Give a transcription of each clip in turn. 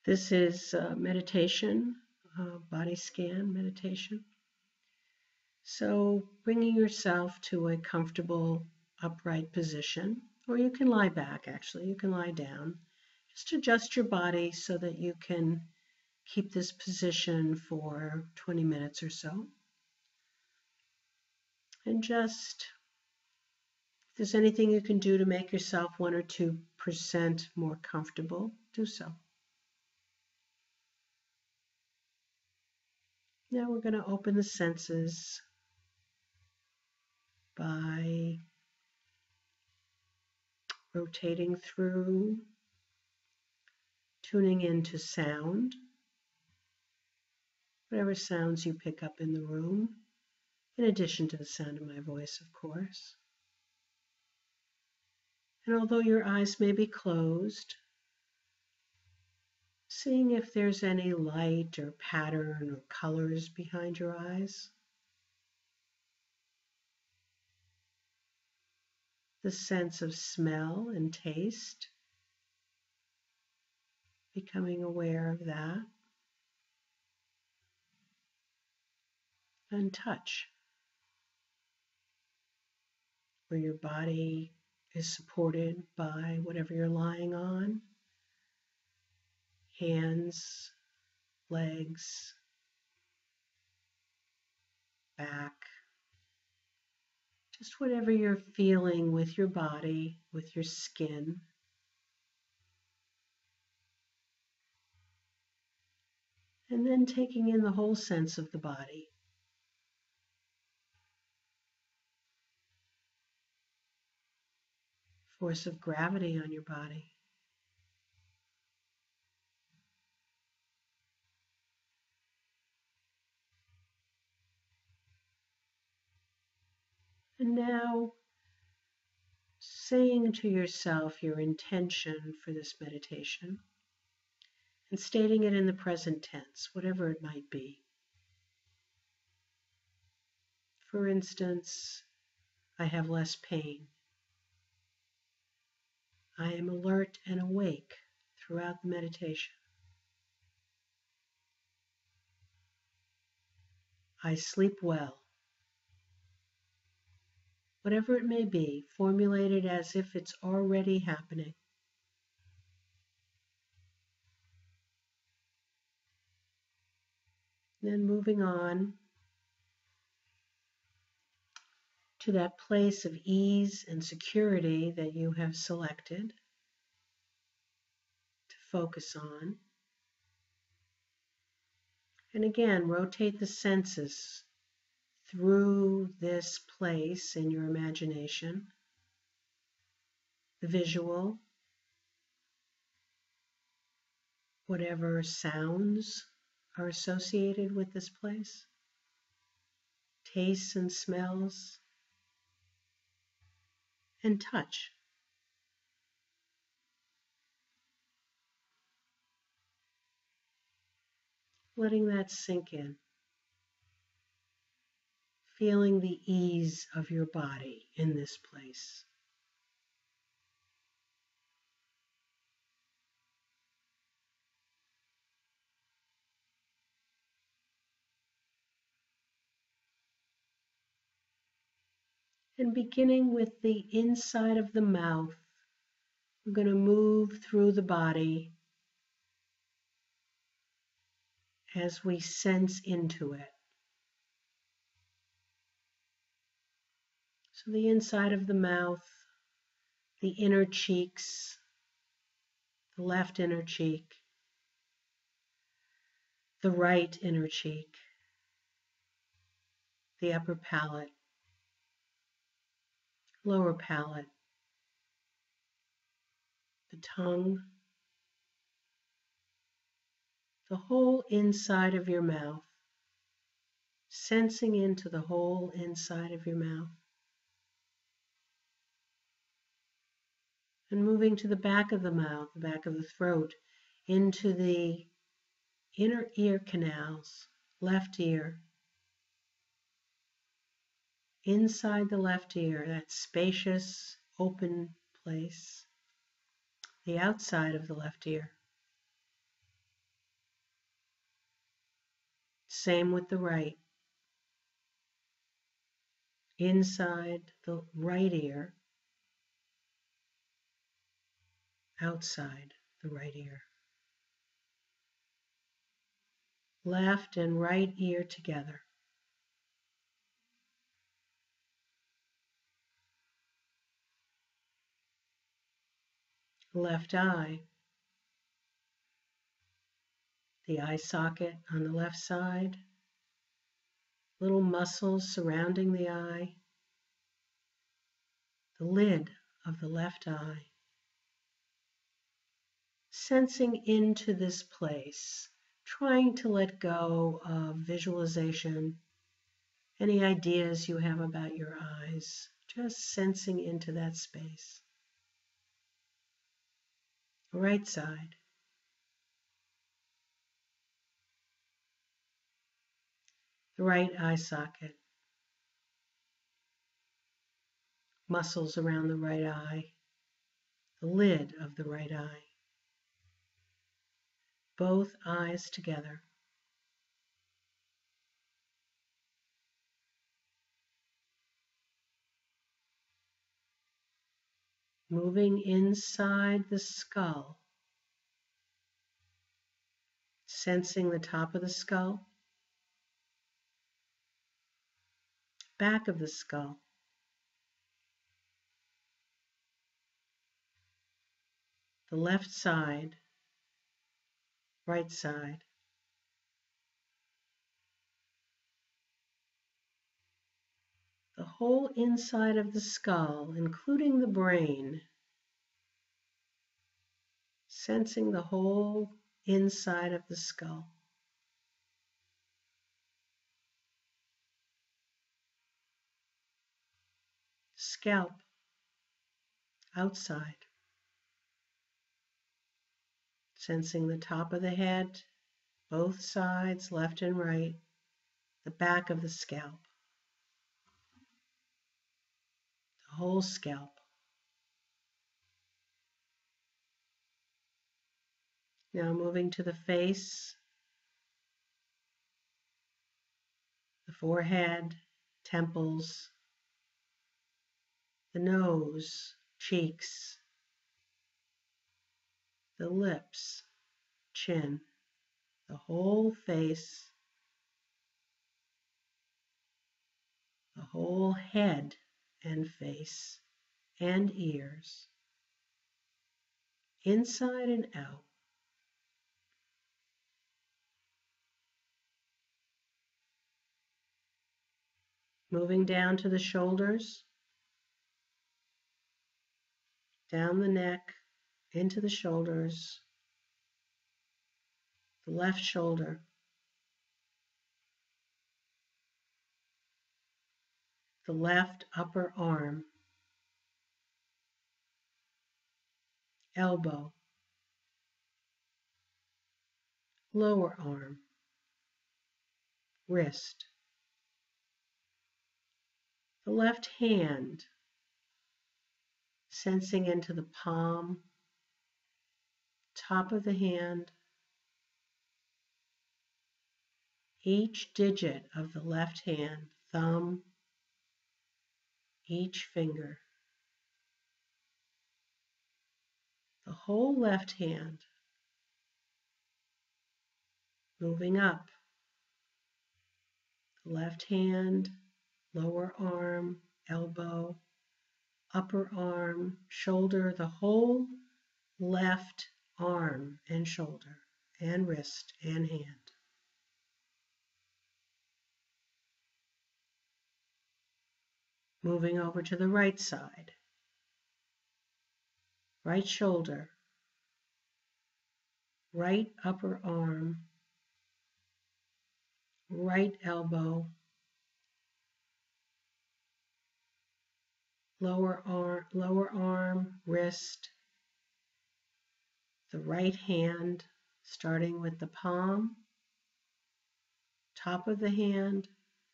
This is meditation, body scan meditation. So bringing yourself to a comfortable upright position, or you can lie back actually, you can lie down. Just adjust your body so that you can keep this position for 20 minutes or so. And just, if there's anything you can do to make yourself 1 or 2% more comfortable, do so. Now we're going to open the senses by rotating through, tuning into sound, whatever sounds you pick up in the room, in addition to the sound of my voice, of course. And although your eyes may be closed, seeing if there's any light or pattern or colors behind your eyes. The sense of smell and taste, becoming aware of that. And touch, where your body is supported by whatever you're lying on. Hands, legs, back. Just whatever you're feeling with your body, with your skin. And then taking in the whole sense of the body. Force of gravity on your body. And now saying to yourself your intention for this meditation and stating it in the present tense, whatever it might be. For instance, I have less pain. I am alert and awake throughout the meditation. I sleep well. Whatever it may be, formulated as if it's already happening. Then moving on to that place of ease and security that you have selected to focus on. And again, rotate the senses through this place in your imagination, the visual, whatever sounds are associated with this place, tastes and smells, and touch. Letting that sink in. Feeling the ease of your body in this place. And beginning with the inside of the mouth, we're going to move through the body as we sense into it. So the inside of the mouth, the inner cheeks, the left inner cheek, the right inner cheek, the upper palate, lower palate, the tongue, the whole inside of your mouth, sensing into the whole inside of your mouth. And moving to the back of the mouth, the back of the throat, into the inner ear canals, left ear, inside the left ear, that spacious, open place, the outside of the left ear, Same with the right. Inside the right ear, outside the right ear. Left and right ear together. Left eye, the eye socket on the left side, little muscles surrounding the eye, the lid of the left eye. Sensing into this place, trying to let go of visualization, any ideas you have about your eyes, just sensing into that space. Right side. The right eye socket. Muscles around the right eye. The lid of the right eye. Both eyes together. Moving inside the skull. Sensing the top of the skull. Back of the skull. The left side. Right side. The whole inside of the skull, including the brain, sensing the whole inside of the skull. Scalp, outside, sensing the top of the head, both sides, left and right, the back of the scalp, the whole scalp. Now moving to the face, the forehead, temples, the nose, cheeks, the lips, chin, the whole face, the whole head and face and ears, inside and out. Moving down to the shoulders, down the neck, into the shoulders, the left shoulder, the left upper arm, elbow, lower arm, wrist, the left hand, sensing into the palm, top of the hand, each digit of the left hand, thumb, each finger, the whole left hand, moving up, the left hand, lower arm, elbow, upper arm, shoulder, the whole left arm and shoulder and wrist and hand. Moving over to the right side, right shoulder, right upper arm, right elbow, lower arm, wrist, the right hand, starting with the palm, top of the hand,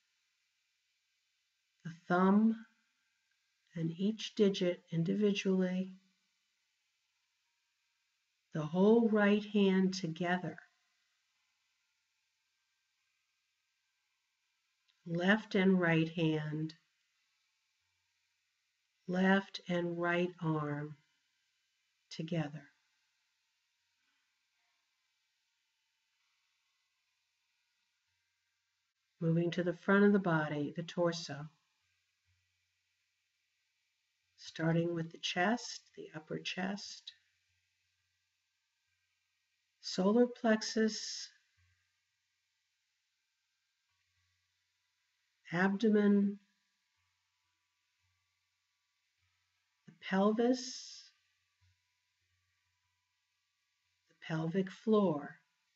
the thumb, and each digit individually, the whole right hand together, left and right hand, left and right arm together. Moving to the front of the body, the torso. Starting with the chest, the upper chest, solar plexus, abdomen, the pelvis, the pelvic floor,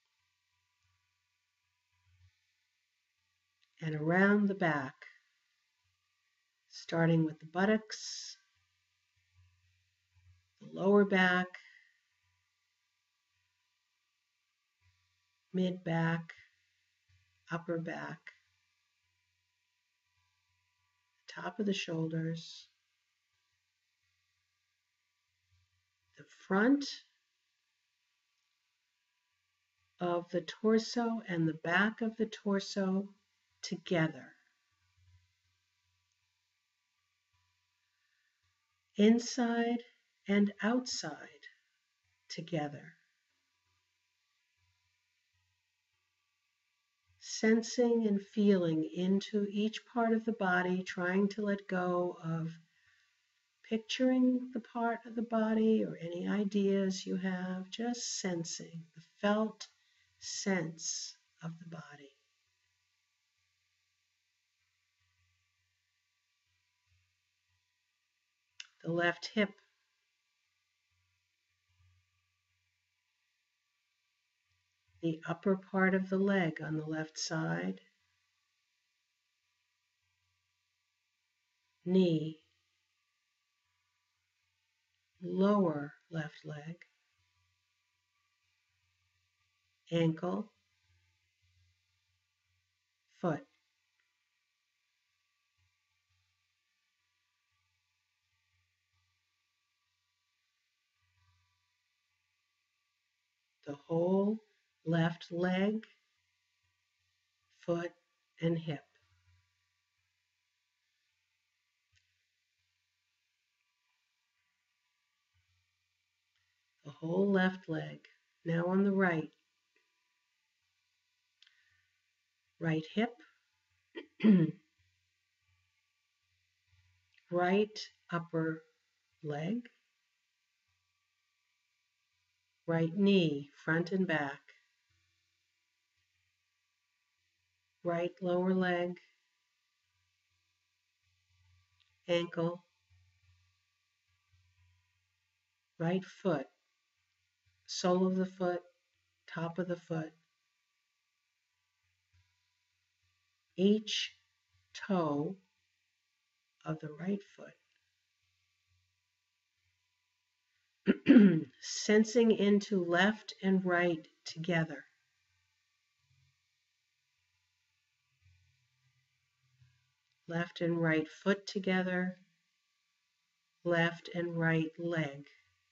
and around the back, starting with the buttocks, the lower back, mid back, upper back, top of the shoulders, the front of the torso and the back of the torso together. Inside and outside together. Sensing and feeling into each part of the body, trying to let go of picturing the part of the body or any ideas you have, just sensing the felt sense of the body. The left hip, the upper part of the leg on the left side, knee, lower left leg, ankle, foot. The whole left leg, foot, and hip. The whole left leg. Now on the right. Right hip, right upper leg, right knee, front and back, right lower leg, ankle, right foot, sole of the foot, top of the foot, each toe of the right foot. Sensing into left and right together. Left and right foot together, left and right leg.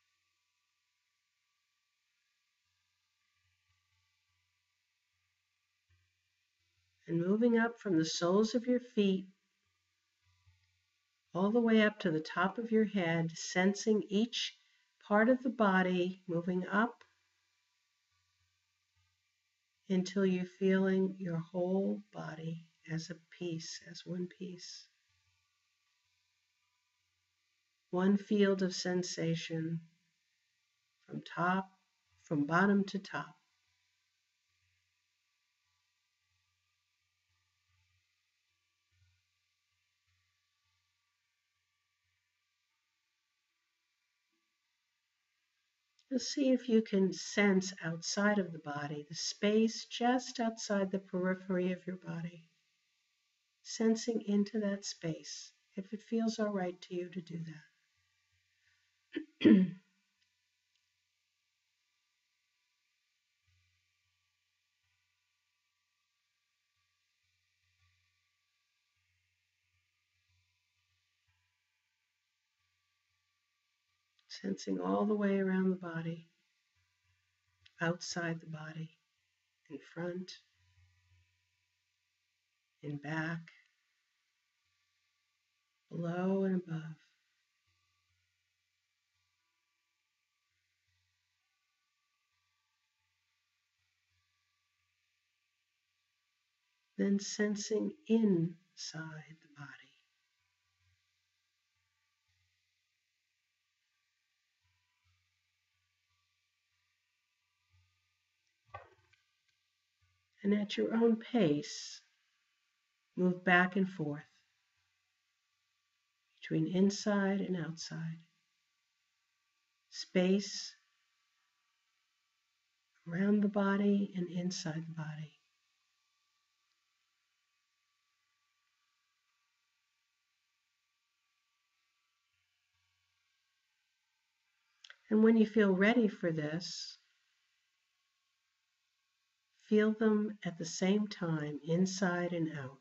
And moving up from the soles of your feet all the way up to the top of your head, sensing each part of the body moving up until you're feeling your whole body as a piece, as one piece. One field of sensation from bottom to top. You'll see if you can sense outside of the body, the space just outside the periphery of your body. Sensing into that space, if it feels all right to you to do that. Sensing all the way around the body, outside the body, in front, and back, below and above. Then sensing inside the body. And at your own pace, move back and forth between inside and outside. Space around the body and inside the body. And when you feel ready for this, feel them at the same time, inside and out.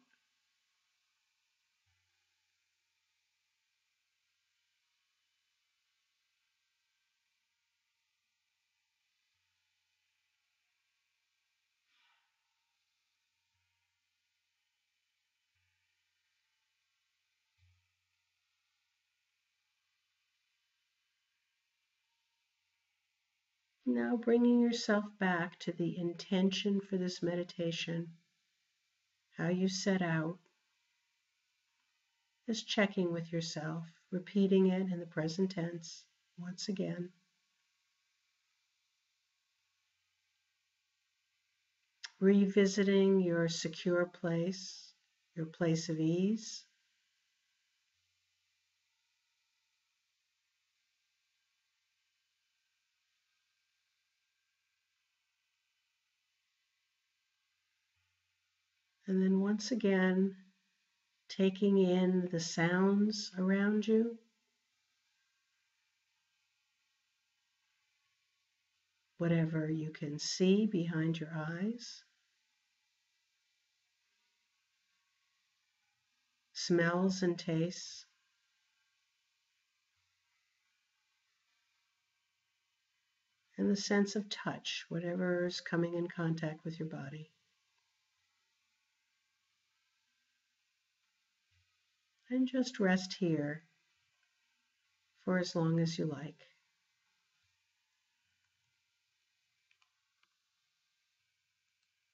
Now bringing yourself back to the intention for this meditation, how you set out, just checking with yourself, repeating it in the present tense once again. Revisiting your secure place, your place of ease. And then once again, taking in the sounds around you, whatever you can see behind your eyes, smells and tastes, and the sense of touch, whatever is coming in contact with your body. And just rest here for as long as you like.